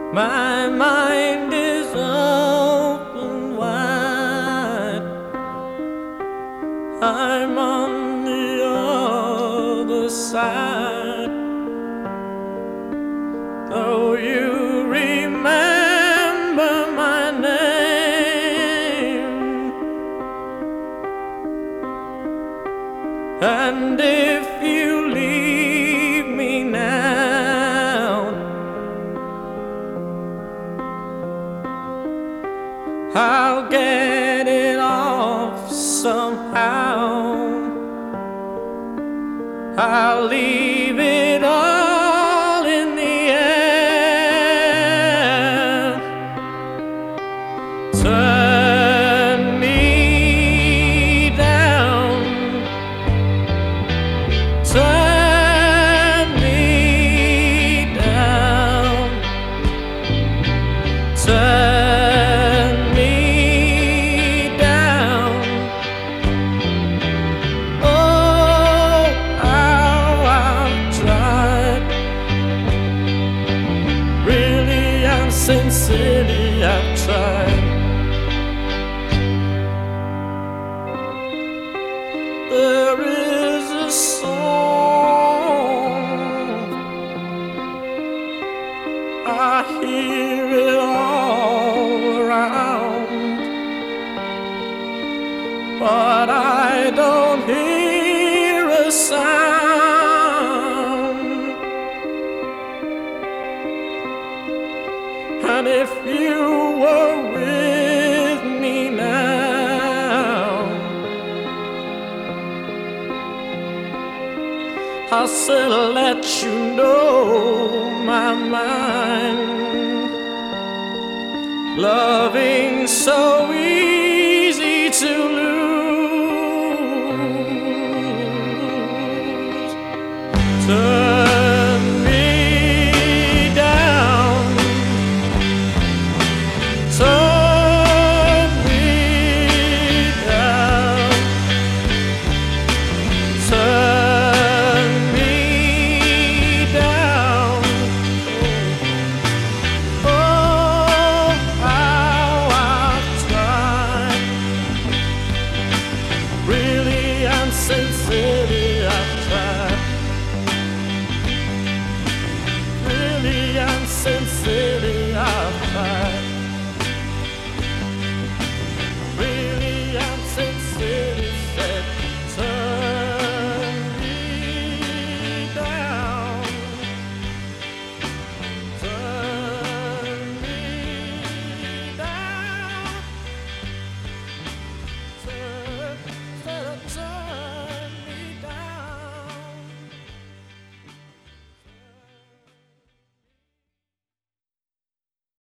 My mind is open wide. I'm on the other side. Though you remember my name, and if you leave me now, I'll get it off somehow. I'll leave it all in the air. Turn me down. Turn me down. Turn me down. Oh, how I've tried. Really and sincerely I've tried. There is a song, I hear it all around, but I don't hear a sound. And if you were with me now, I said, let you know my mind, loving so easy.